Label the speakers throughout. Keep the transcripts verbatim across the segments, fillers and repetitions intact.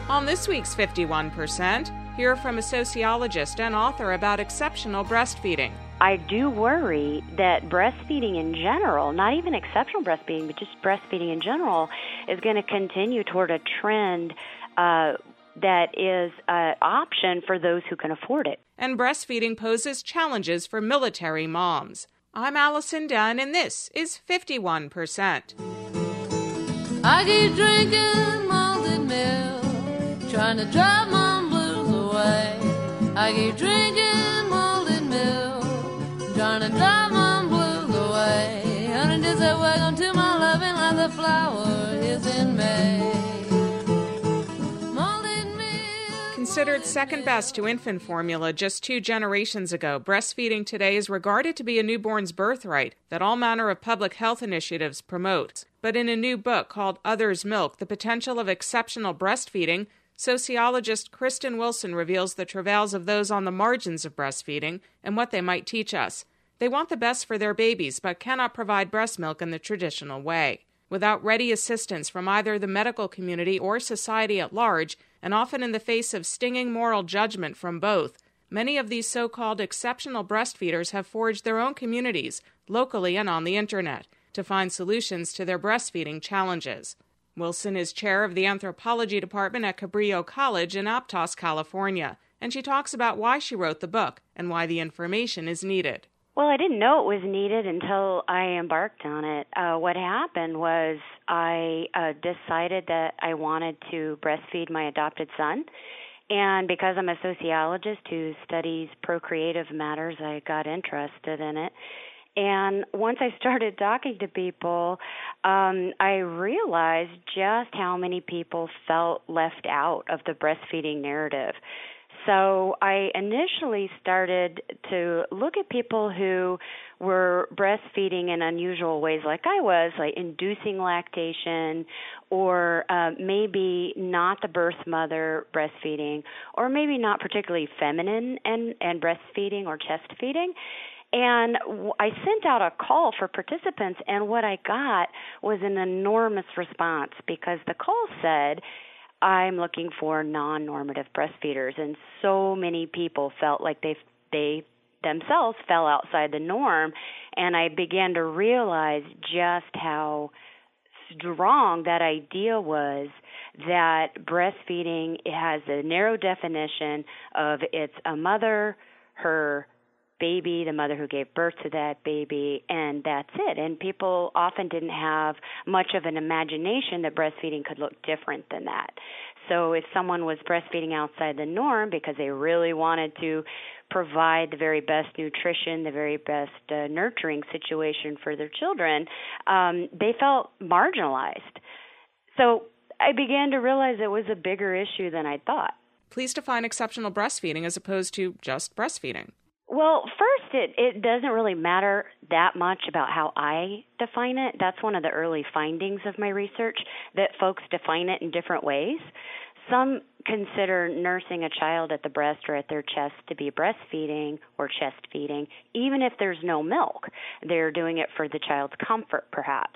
Speaker 1: On this week's fifty-one percent, hear from a sociologist and author about exceptional breastfeeding.
Speaker 2: I do worry that breastfeeding in general, not even exceptional breastfeeding, but just breastfeeding in general, is going to continue toward a trend uh, that is an option for those who can afford it.
Speaker 1: And breastfeeding poses challenges for military moms. I'm Allison Dunn, and this is fifty-one percent.
Speaker 3: I keep drinking malted milk, trying to drive my blues away. I keep drinking malted milk, trying to drive my blues away. Honey, just say welcome to my loving like the flower is in May.
Speaker 1: Considered second best to infant formula just two generations ago, breastfeeding today is regarded to be a newborn's birthright that all manner of public health initiatives promote. But in a new book called Other's Milk, The Potential of Exceptional Breastfeeding, sociologist Kristen Wilson reveals the travails of those on the margins of breastfeeding and what they might teach us. They want the best for their babies, but cannot provide breast milk in the traditional way. Without ready assistance from either the medical community or society at large, and often in the face of stinging moral judgment from both, many of these so-called exceptional breastfeeders have forged their own communities, locally and on the internet, to find solutions to their breastfeeding challenges. Wilson is chair of the anthropology department at Cabrillo College in Aptos, California, and she talks about why she wrote the book and why the information is needed.
Speaker 2: Well, I didn't know it was needed until I embarked on it. Uh, what happened was I uh, decided that I wanted to breastfeed my adopted son. And because I'm a sociologist who studies procreative matters, I got interested in it. And once I started talking to people, um, I realized just how many people felt left out of the breastfeeding narrative. So I initially started to look at people who were breastfeeding in unusual ways like I was, like inducing lactation, or uh, maybe not the birth mother breastfeeding, or maybe not particularly feminine and, and breastfeeding or chest feeding. And I sent out a call for participants, and what I got was an enormous response because the call said, I'm looking for non-normative breastfeeders, and so many people felt like they they themselves fell outside the norm, and I began to realize just how strong that idea was that breastfeeding has a narrow definition of it's a mother, her baby, the mother who gave birth to that baby, and that's it. And people often didn't have much of an imagination that breastfeeding could look different than that. So if someone was breastfeeding outside the norm because they really wanted to provide the very best nutrition, the very best uh, nurturing situation for their children, um, they felt marginalized. So I began to realize it was a bigger issue than I thought.
Speaker 1: Please define exceptional breastfeeding as opposed to just breastfeeding.
Speaker 2: Well, first, it, it doesn't really matter that much about how I define it. That's one of the early findings of my research, that folks define it in different ways. Some consider nursing a child at the breast or at their chest to be breastfeeding or chest feeding, even if there's no milk. They're doing it for the child's comfort, perhaps.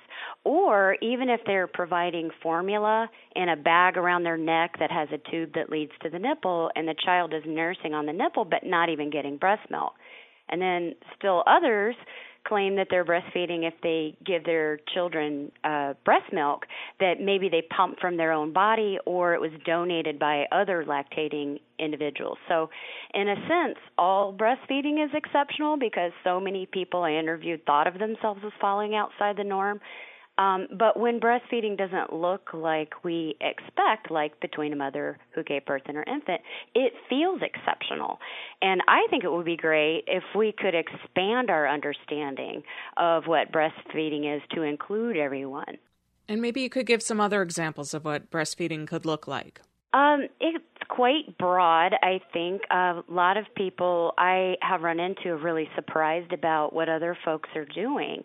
Speaker 2: Or even if they're providing formula in a bag around their neck that has a tube that leads to the nipple, and the child is nursing on the nipple but not even getting breast milk. And then still others claim that they're breastfeeding if they give their children uh, breast milk that maybe they pump from their own body or it was donated by other lactating individuals. So in a sense, all breastfeeding is exceptional because so many people I interviewed thought of themselves as falling outside the norm. Um, but when breastfeeding doesn't look like we expect, like between a mother who gave birth and her infant, it feels exceptional. And I think it would be great if we could expand our understanding of what breastfeeding is to include everyone.
Speaker 1: And maybe you could give some other examples of what breastfeeding could look like.
Speaker 2: Um, it's quite broad, I think. A lot of people I have run into are really surprised about what other folks are doing.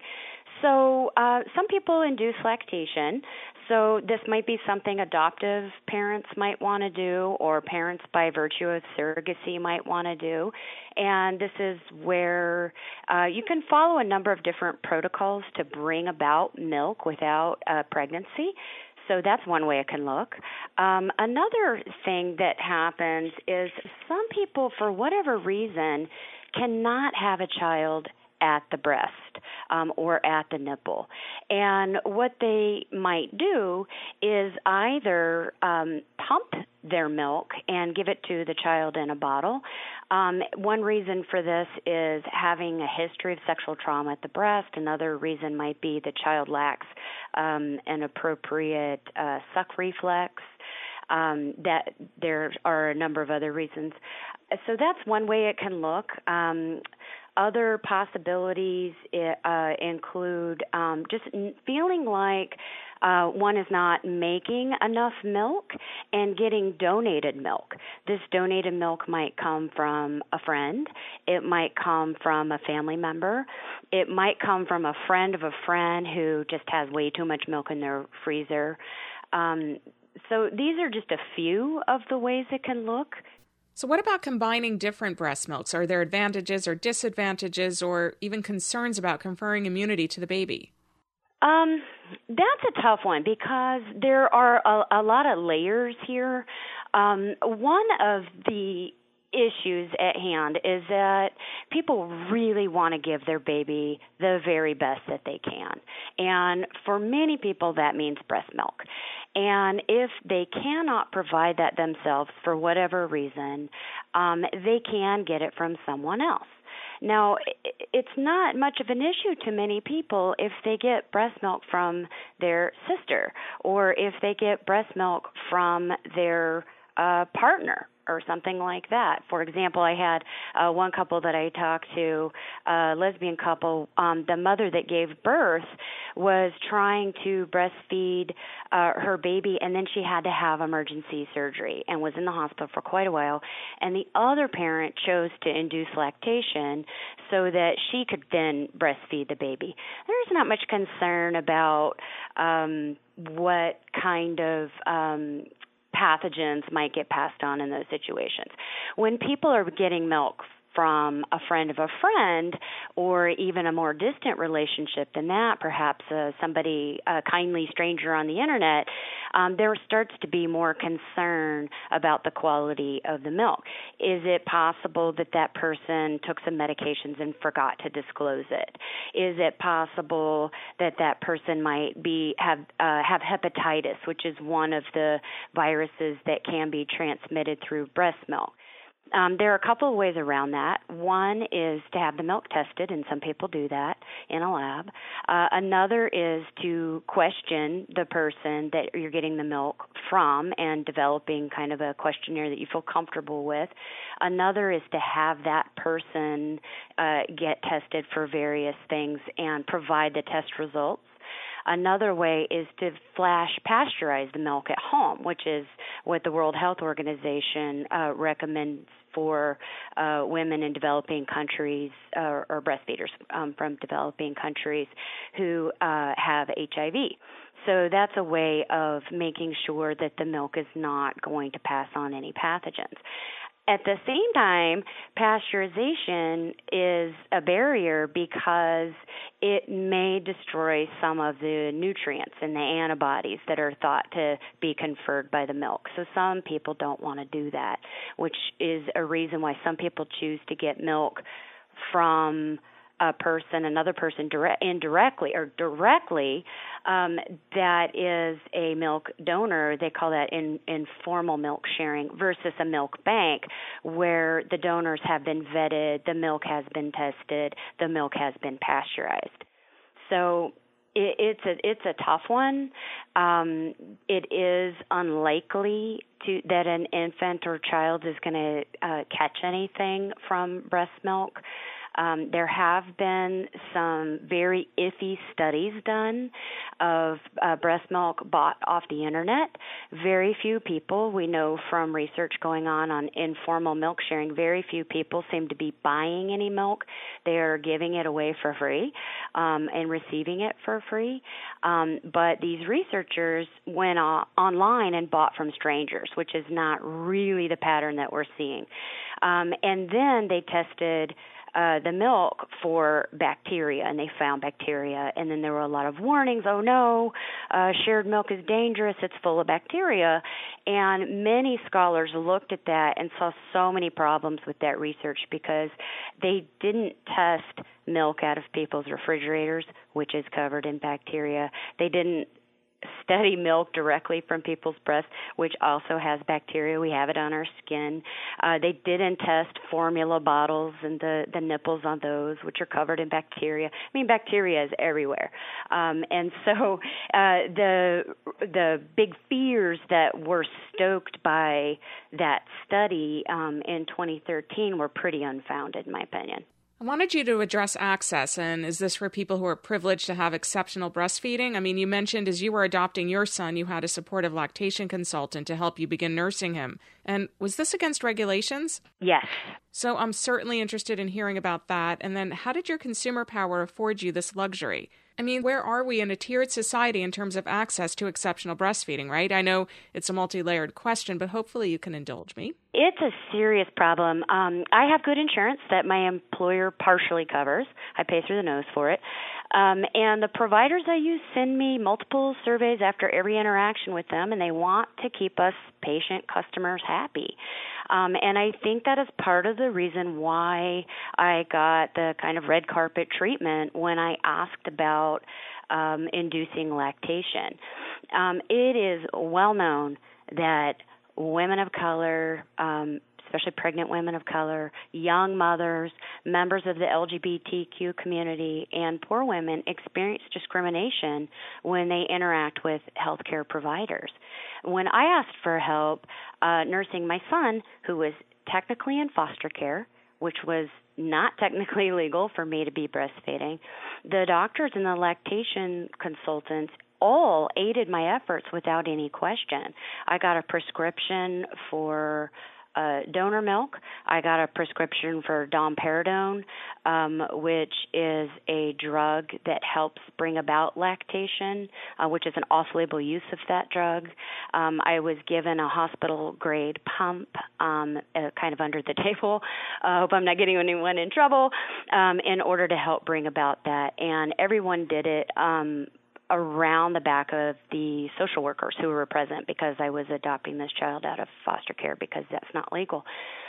Speaker 2: So uh, some people induce lactation. So this might be something adoptive parents might want to do, or parents by virtue of surrogacy might want to do. And this is where uh, you can follow a number of different protocols to bring about milk without uh, pregnancy. so that's one way it can look. Um, another thing that happens is some people, for whatever reason, cannot have a child at the breast um, or at the nipple. And what they might do is either um, pump their milk and give it to the child in a bottle. Um, one reason for this is having a history of sexual trauma at the breast. Another reason might be the child lacks um, an appropriate uh, suck reflex. Um, that there are a number of other reasons. So that's one way it can look. Um, other possibilities uh, include um, just feeling like uh, one is not making enough milk and getting donated milk. This donated milk might come from a friend. It might come from a family member. It might come from a friend of a friend who just has way too much milk in their freezer. Um, So these are just a few of the ways it can look.
Speaker 1: So what about combining different breast milks? Are there advantages or disadvantages or even concerns about conferring immunity to the baby?
Speaker 2: Um, that's a tough one because there are a, a lot of layers here. Um, one of the issues at hand is that people really want to give their baby the very best that they can. And for many people, that means breast milk. And if they cannot provide that themselves for whatever reason, um, they can get it from someone else. Now, it's not much of an issue to many people if they get breast milk from their sister or if they get breast milk from their uh, partner or something like that. For example, I had uh, one couple that I talked to, a lesbian couple. Um, the mother that gave birth was trying to breastfeed uh, her baby, and then she had to have emergency surgery and was in the hospital for quite a while. And the other parent chose to induce lactation so that she could then breastfeed the baby. There's not much concern about um, what kind of um, pathogens might get passed on in those situations. When people are getting milk from a friend of a friend or even a more distant relationship than that, perhaps uh, somebody, a kindly stranger on the internet, um, there starts to be more concern about the quality of the milk. Is it possible that that person took some medications and forgot to disclose it? Is it possible that that person might be have uh, have hepatitis, which is one of the viruses that can be transmitted through breast milk? Um, there are a couple of ways around that. One is to have the milk tested, and some people do that in a lab. Uh, another is to question the person that you're getting the milk from and developing kind of a questionnaire that you feel comfortable with. Another is to have that person uh, get tested for various things and provide the test results. Another way is to flash pasteurize the milk at home, which is what the World Health Organization uh, recommends for uh, women in developing countries uh, or breastfeeders um, from developing countries who uh, have H I V. So that's a way of making sure that the milk is not going to pass on any pathogens. At the same time, pasteurization is a barrier because it may destroy some of the nutrients and the antibodies that are thought to be conferred by the milk. So some people don't want to do that, which is a reason why some people choose to get milk from a person, another person direct, indirectly or directly um, that is a milk donor. They call that in, informal milk sharing versus a milk bank where the donors have been vetted, the milk has been tested, the milk has been pasteurized. So it, it's a it's a tough one. Um, it is unlikely to that an infant or child is going to uh, catch anything from breast milk. Um, there have been some very iffy studies done of uh, breast milk bought off the internet. Very few people, we know from research going on on informal milk sharing, very few people seem to be buying any milk. They are giving it away for free um, and receiving it for free. Um, but these researchers went uh, online and bought from strangers, which is not really the pattern that we're seeing. Um, and then they tested uh, the milk for bacteria, and they found bacteria. And then there were a lot of warnings. Oh no, uh, shared milk is dangerous. It's full of bacteria. And many scholars looked at that and saw so many problems with that research because they didn't test milk out of people's refrigerators, which is covered in bacteria. They didn't study milk directly from people's breasts, which also has bacteria. We have it on our skin. Uh, they didn't test formula bottles and the, the nipples on those, which are covered in bacteria. I mean, bacteria is everywhere. Um, and so uh, the the big fears that were stoked by that study um, in twenty thirteen were pretty unfounded, in my opinion.
Speaker 1: I wanted you to address access, and is this for people who are privileged to have exceptional breastfeeding? I mean, you mentioned as you were adopting your son, you had a supportive lactation consultant to help you begin nursing him. And was this against regulations?
Speaker 2: Yes.
Speaker 1: So I'm certainly interested in hearing about that. And then how did your consumer power afford you this luxury? I mean, where are we in a tiered society in terms of access to exceptional breastfeeding, right? I know it's a multi-layered question, but hopefully you can indulge me.
Speaker 2: It's a serious problem. Um, I have good insurance that my employer partially covers. I pay through the nose for it. Um, and the providers I use send me multiple surveys after every interaction with them, and they want to keep us patient customers happy. Um, and I think that is part of the reason why I got the kind of red carpet treatment when I asked about um, inducing lactation. Um, it is well known that women of color, um, especially pregnant women of color, young mothers, members of the L G B T Q community, and poor women experience discrimination when they interact with healthcare providers. When I asked for help uh, nursing my son, who was technically in foster care, which was not technically legal for me to be breastfeeding, the doctors and the lactation consultants all aided my efforts without any question. I got a prescription for uh, donor milk. I got a prescription for domperidone, um, which is a drug that helps bring about lactation, uh, which is an off-label use of that drug. Um, I was given a hospital-grade pump, um, uh, kind of under the table. I uh, hope I'm not getting anyone in trouble, um, in order to help bring about that. And everyone did it um, around the back of the social workers who were present because I was adopting this child out of foster care because that's not legal.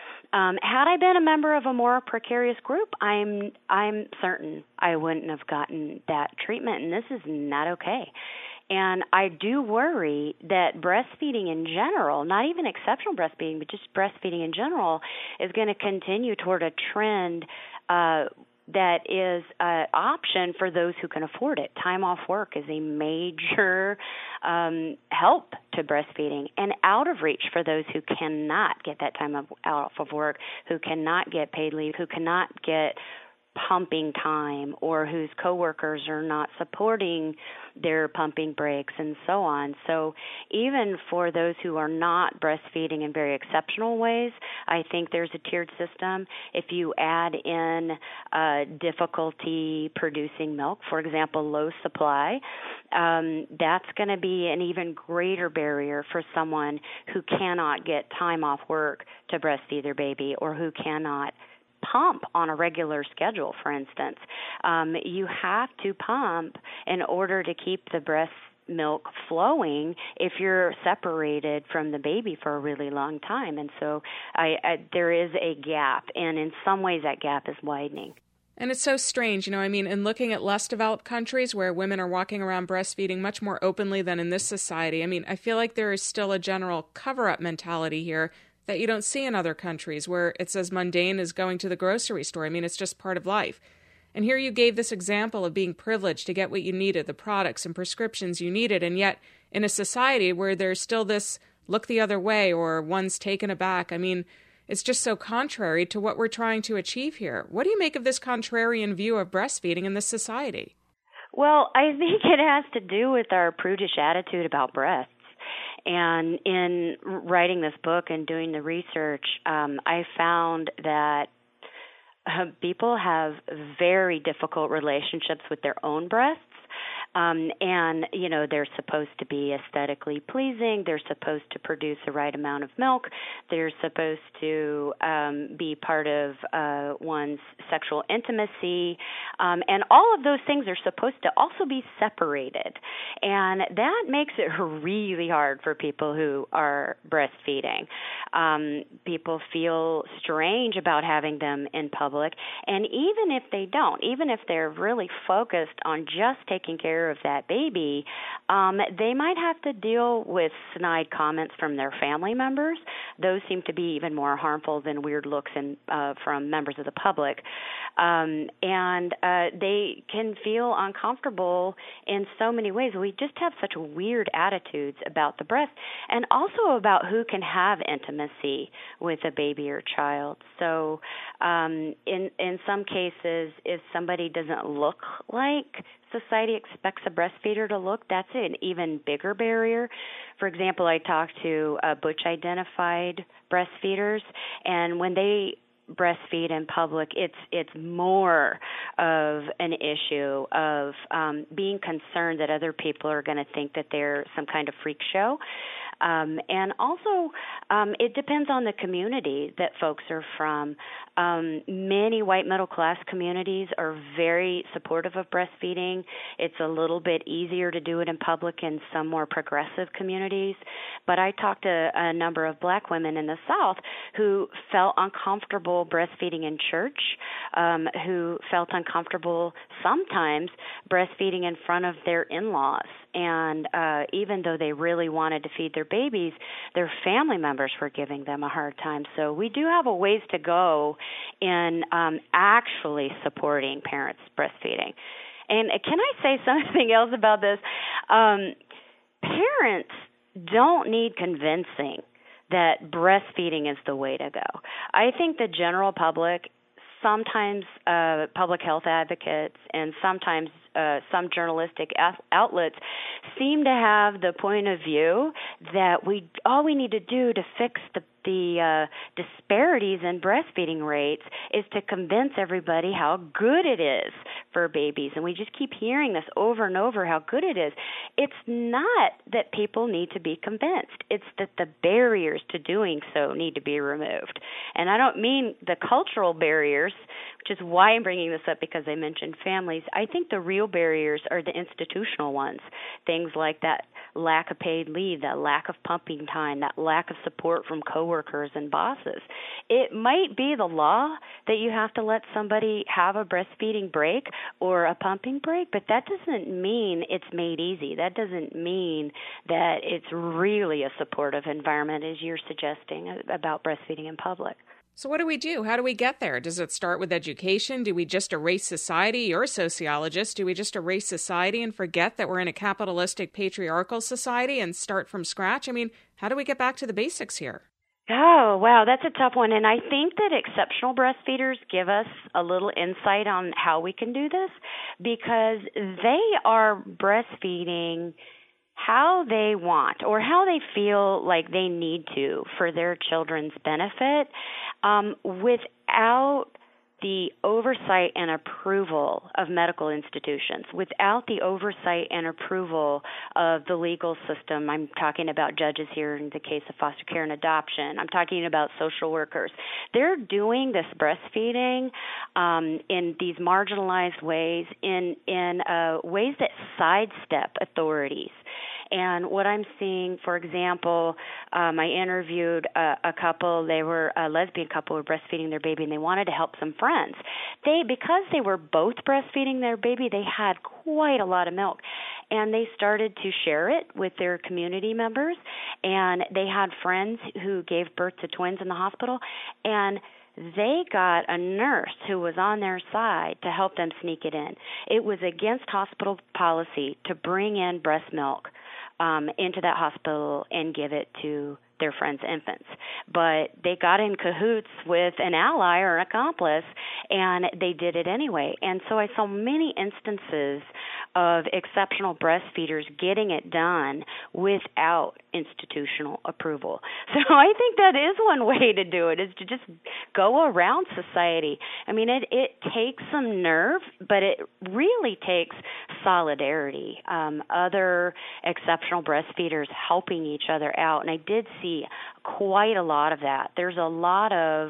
Speaker 2: Um, had I been a member of a more precarious group, I'm I'm certain I wouldn't have gotten that treatment, and this is not okay. And I do worry that breastfeeding in general, not even exceptional breastfeeding, but just breastfeeding in general, is going to continue toward a trend uh that is an option for those who can afford it. Time off work is a major um, help to breastfeeding, and out of reach for those who cannot get that time off of work, who cannot get paid leave, who cannot get pumping time, or whose coworkers are not supporting their pumping breaks and so on. So even for those who are not breastfeeding in very exceptional ways, I think there's a tiered system. If you add in uh, difficulty producing milk, for example, low supply, um, that's going to be an even greater barrier for someone who cannot get time off work to breastfeed their baby, or who cannot pump on a regular schedule, for instance. Um, you have to pump in order to keep the breast milk flowing if you're separated from the baby for a really long time. And so I, I, there is a gap, and in some ways that gap is widening.
Speaker 1: And it's so strange, you know, I mean, in looking at less developed countries where women are walking around breastfeeding much more openly than in this society, I mean, I feel like there is still a general cover-up mentality here that you don't see in other countries where it's as mundane as going to the grocery store. I mean, it's just part of life. And here you gave this example of being privileged to get what you needed, the products and prescriptions you needed, and yet in a society where there's still this look the other way or one's taken aback. I mean, it's just so contrary to what we're trying to achieve here. What do you make of this contrarian view of breastfeeding in this society?
Speaker 2: Well, I think it has to do with our prudish attitude about breasts. And in writing this book and doing the research, um, I found that uh, people have very difficult relationships with their own breasts. Um, and, you know, they're supposed to be aesthetically pleasing. They're supposed to produce the right amount of milk. They're supposed to um, be part of uh, one's sexual intimacy. Um, and all of those things are supposed to also be separated. And that makes it really hard for people who are breastfeeding. Um, people feel strange about having them in public. And even if they don't, even if they're really focused on just taking care of that baby, um, they might have to deal with snide comments from their family members. Those seem to be even more harmful than weird looks in, uh, from members of the public. Um, and uh, they can feel uncomfortable in so many ways. We just have such weird attitudes about the breast and also about who can have intimacy with a baby or child. So um, in, in some cases, if somebody doesn't look like society expects a breastfeeder to look, that's an even bigger barrier. For example, I talked to uh, butch-identified breastfeeders, and when they breastfeed in public, it's it's more of an issue of um, being concerned that other people are going to think that they're some kind of freak show. Um, and also, um, it depends on the community that folks are from. Um, many white middle-class communities are very supportive of breastfeeding. It's a little bit easier to do it in public in some more progressive communities. But I talked to a number of black women in the South who felt uncomfortable breastfeeding in church, um, who felt uncomfortable sometimes breastfeeding in front of their in-laws. And uh, even though they really wanted to feed their babies, their family members were giving them a hard time. So we do have a ways to go in um, actually supporting parents breastfeeding. And can I say something else about this? Um, parents don't need convincing that breastfeeding is the way to go. I think the general public, sometimes uh, public health advocates, and sometimes uh, some journalistic outlets seem to have the point of view that we all we need to do to fix the the uh, disparities in breastfeeding rates is to convince everybody how good it is for babies. And we just keep hearing this over and over, how good it is. It's not that people need to be convinced. It's that the barriers to doing so need to be removed. And I don't mean the cultural barriers, which is why I'm bringing this up, because I mentioned families. I think the real barriers are the institutional ones, things like that lack of paid leave, that lack of pumping time, that lack of support from coworkers and bosses. It might be the law that you have to let somebody have a breastfeeding break or a pumping break, but that doesn't mean it's made easy. That doesn't mean that it's really a supportive environment, as you're suggesting, about breastfeeding in public.
Speaker 1: So what do we do? How do we get there? Does it start with education? Do we just erase society? You're a sociologist. Do we just erase society and forget that we're in a capitalistic, patriarchal society and start from scratch? I mean, how do we get back to the basics here?
Speaker 2: Oh, wow, that's a tough one. And I think that exceptional breastfeeders give us a little insight on how we can do this, because they are breastfeeding how they want or how they feel like they need to for their children's benefit, um, without the oversight and approval of medical institutions, without the oversight and approval of the legal system. I'm talking about judges here in the case of foster care and adoption. I'm talking about social workers. They're doing this breastfeeding um, in these marginalized ways, in, in uh, ways that sidestep authorities. And what I'm seeing, for example, um, I interviewed a, a couple. They were a lesbian couple who were breastfeeding their baby, and they wanted to help some friends. They, because they were both breastfeeding their baby, they had quite a lot of milk, and they started to share it with their community members. And they had friends who gave birth to twins in the hospital, and they got a nurse who was on their side to help them sneak it in. It was against hospital policy to bring in breast milk Um, into that hospital and give it to their friends' infants. But they got in cahoots with an ally or an accomplice, and they did it anyway. And so I saw many instances of exceptional breastfeeders getting it done without institutional approval. So I think that is one way to do it, is to just go around society. I mean, it, it takes some nerve, but it really takes solidarity. Um, other exceptional breastfeeders helping each other out. And I did see quite a lot of that. There's a lot of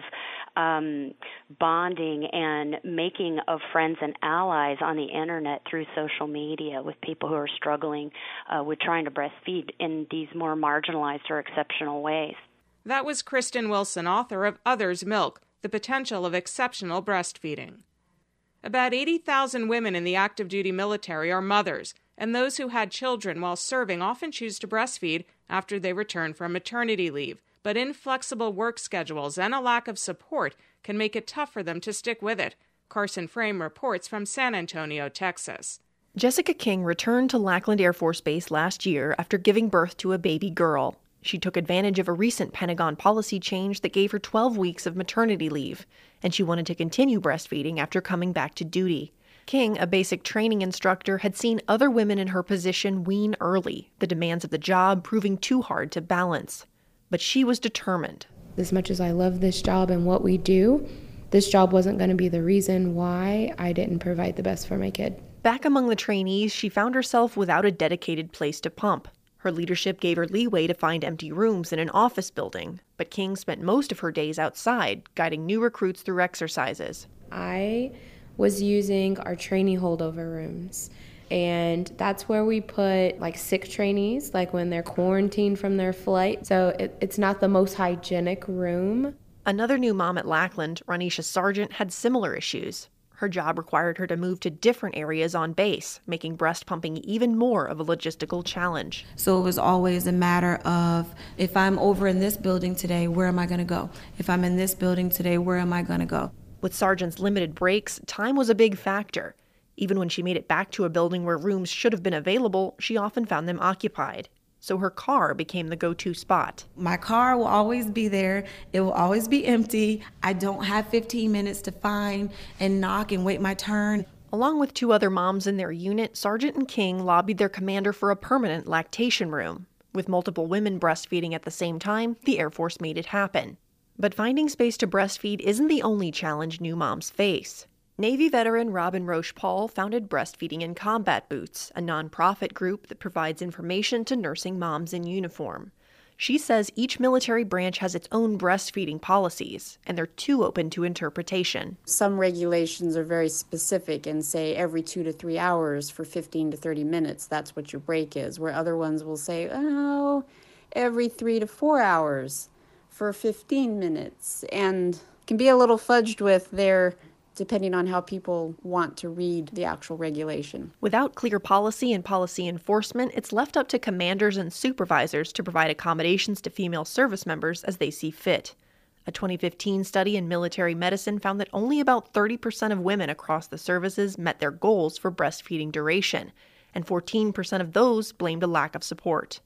Speaker 2: Um, bonding and making of friends and allies on the internet through social media with people who are struggling uh, with trying to breastfeed in these more marginalized or exceptional ways.
Speaker 1: That was Kristen Wilson, author of Other's Milk, The Potential of Exceptional Breastfeeding. About eighty thousand women in the active duty military are mothers, and those who had children while serving often choose to breastfeed after they return from maternity leave. But inflexible work schedules and a lack of support can make it tough for them to stick with it. Carson Frame reports from San Antonio, Texas.
Speaker 4: Jessica King returned to Lackland Air Force Base last year after giving birth to a baby girl. She took advantage of a recent Pentagon policy change that gave her twelve weeks of maternity leave, and she wanted to continue breastfeeding after coming back to duty. King, a basic training instructor, had seen other women in her position wean early, the demands of the job proving too hard to balance. But she was determined.
Speaker 5: As much as I love this job and what we do, this job wasn't going to be the reason why I didn't provide the best for my kid.
Speaker 4: Back among the trainees, she found herself without a dedicated place to pump. Her leadership gave her leeway to find empty rooms in an office building, but King spent most of her days outside, guiding new recruits through exercises.
Speaker 5: I was using our trainee holdover rooms. And that's where we put like sick trainees, like when they're quarantined from their flight. So it, it's not the most hygienic room.
Speaker 4: Another new mom at Lackland, Ronisha Sargent, had similar issues. Her job required her to move to different areas on base, making breast pumping even more of a logistical challenge.
Speaker 6: So it was always a matter of, if I'm over in this building today, where am I going to go? If I'm in this building today, where am I going to go?
Speaker 4: With Sargent's limited breaks, time was a big factor. Even when she made it back to a building where rooms should have been available, she often found them occupied. So her car became the go-to spot.
Speaker 6: My car will always be there. It will always be empty. I don't have fifteen minutes to find and knock and wait my turn.
Speaker 4: Along with two other moms in their unit, Sargent and King lobbied their commander for a permanent lactation room. With multiple women breastfeeding at the same time, the Air Force made it happen. But finding space to breastfeed isn't the only challenge new moms face. Navy veteran Robin Roche-Paul founded Breastfeeding in Combat Boots, a nonprofit group that provides information to nursing moms in uniform. She says each military branch has its own breastfeeding policies, and they're too open to interpretation.
Speaker 7: Some regulations are very specific and say every two to three hours for fifteen to thirty minutes, that's what your break is, where other ones will say, oh, every three to four hours for fifteen minutes, and can be a little fudged with their depending on how people want to read the actual regulation.
Speaker 4: Without clear policy and policy enforcement, it's left up to commanders and supervisors to provide accommodations to female service members as they see fit. A twenty fifteen study in military medicine found that only about thirty percent of women across the services met their goals for breastfeeding duration, and fourteen percent of those blamed a lack of support.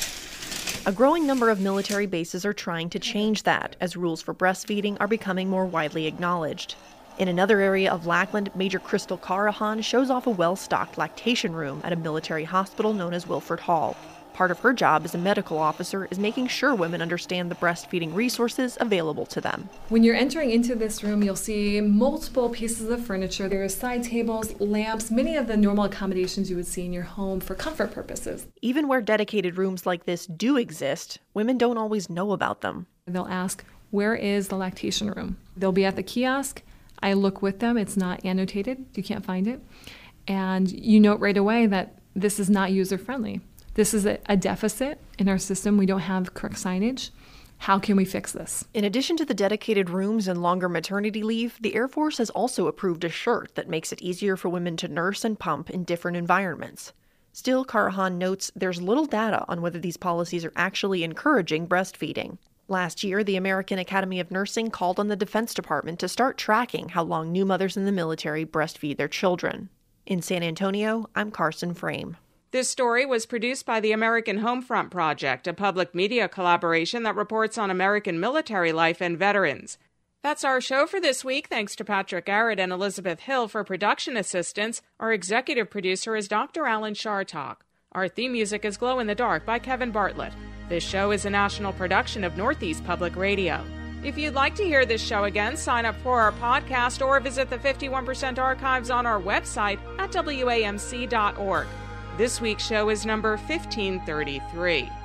Speaker 4: A growing number of military bases are trying to change that, as rules for breastfeeding are becoming more widely acknowledged. In another area of Lackland, Major Crystal Carahan shows off a well-stocked lactation room at a military hospital known as Wilford Hall. Part of her job as a medical officer is making sure women understand the breastfeeding resources available to them.
Speaker 8: When you're entering into this room, you'll see multiple pieces of furniture. There are side tables, lamps, many of the normal accommodations you would see in your home for comfort purposes.
Speaker 4: Even where dedicated rooms like this do exist, women don't always know about them.
Speaker 8: They'll ask, where is the lactation room? They'll be at the kiosk. I look with them. It's not annotated. You can't find it. And you note right away that this is not user-friendly. This is a, a deficit in our system. We don't have correct signage. How can we fix this?
Speaker 4: In addition to the dedicated rooms and longer maternity leave, the Air Force has also approved a shirt that makes it easier for women to nurse and pump in different environments. Still, Carahan notes there's little data on whether these policies are actually encouraging breastfeeding. Last year, the American Academy of Nursing called on the Defense Department to start tracking how long new mothers in the military breastfeed their children. In San Antonio, I'm Carson Frame.
Speaker 1: This story was produced by the American Homefront Project, a public media collaboration that reports on American military life and veterans. That's our show for this week. Thanks to Patrick Garrett and Elizabeth Hill for production assistance. Our executive producer is Doctor Alan Shartok. Our theme music is Glow in the Dark by Kevin Bartlett. This show is a national production of Northeast Public Radio. If you'd like to hear this show again, sign up for our podcast or visit the fifty-one percent archives on our website at W A M C dot org. This week's show is number fifteen thirty-three.